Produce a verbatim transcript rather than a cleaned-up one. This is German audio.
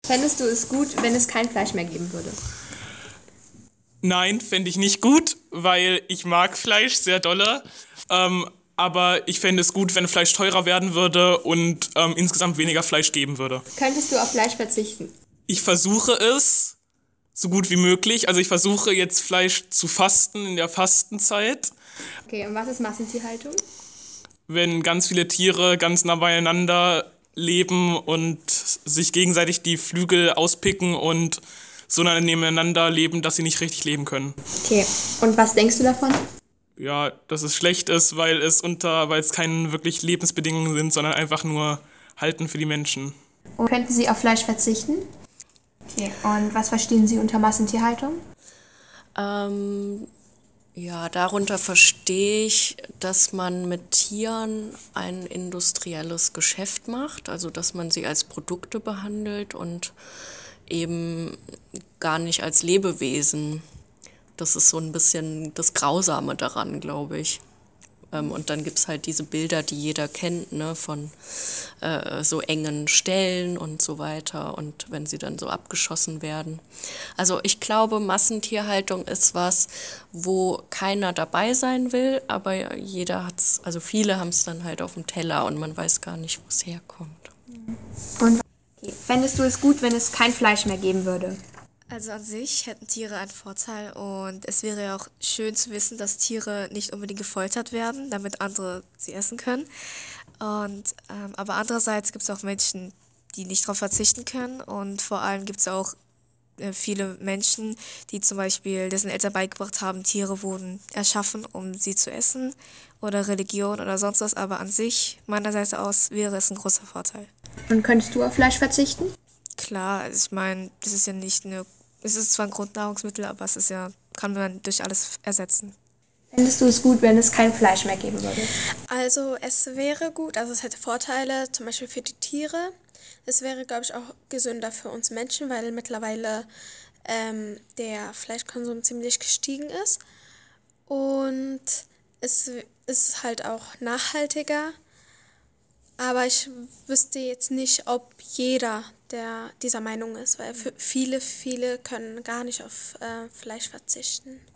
Fändest du es gut, wenn es kein Fleisch mehr geben würde? Nein, fände ich nicht gut, weil ich mag Fleisch sehr dolle. Ähm, aber ich fände es gut, wenn Fleisch teurer werden würde und ähm, insgesamt weniger Fleisch geben würde. Könntest du auf Fleisch verzichten? Ich versuche es so gut wie möglich. Also ich versuche jetzt Fleisch zu fasten in der Fastenzeit. Okay, und was ist Massentierhaltung? Wenn ganz viele Tiere ganz nah beieinander leben und sich gegenseitig die Flügel auspicken und so nah nebeneinander leben, dass sie nicht richtig leben können. Okay, und was denkst du davon? Ja, dass es schlecht ist, weil es unter, weil es keine wirklich Lebensbedingungen sind, sondern einfach nur Halten für die Menschen. Und könnten Sie auf Fleisch verzichten? Okay, und was verstehen Sie unter Massentierhaltung? Ähm, ja, darunter verstehe ich, dass man mit Tieren ein industrielles Geschäft macht, also dass man sie als Produkte behandelt und eben gar nicht als Lebewesen. Das ist so ein bisschen das Grausame daran, glaube ich. Ähm, und dann gibt es halt diese Bilder, die jeder kennt, ne, von äh, so engen Stellen und so weiter und wenn sie dann so abgeschossen werden. Also ich glaube, Massentierhaltung ist was, wo keiner dabei sein will, aber jeder hat's, also viele haben es dann halt auf dem Teller und man weiß gar nicht, wo es herkommt. Und okay. Fändest du es gut, wenn es kein Fleisch mehr geben würde? Also an sich hätten Tiere einen Vorteil und es wäre ja auch schön zu wissen, dass Tiere nicht unbedingt gefoltert werden, damit andere sie essen können. Und, ähm, aber andererseits gibt es auch Menschen, die nicht darauf verzichten können und vor allem gibt es auch äh, viele Menschen, die zum Beispiel dessen Eltern beigebracht haben, Tiere wurden erschaffen, um sie zu essen oder Religion oder sonst was, aber an sich, meiner Seite aus, wäre es ein großer Vorteil. Und könntest du auf Fleisch verzichten? Klar, also ich meine, das ist ja nicht eine, es ist zwar ein Grundnahrungsmittel, aber es ist ja, kann man durch alles ersetzen. Fändest du es gut, wenn es kein Fleisch mehr geben würde? Also es wäre gut, also es hätte Vorteile, zum Beispiel für die Tiere. Es wäre, glaube ich, auch gesünder für uns Menschen, weil mittlerweile ähm, der Fleischkonsum ziemlich gestiegen ist. Und es ist halt auch nachhaltiger. Aber ich wüsste jetzt nicht, ob jeder der dieser Meinung ist, weil für viele, viele können gar nicht auf äh, Fleisch verzichten.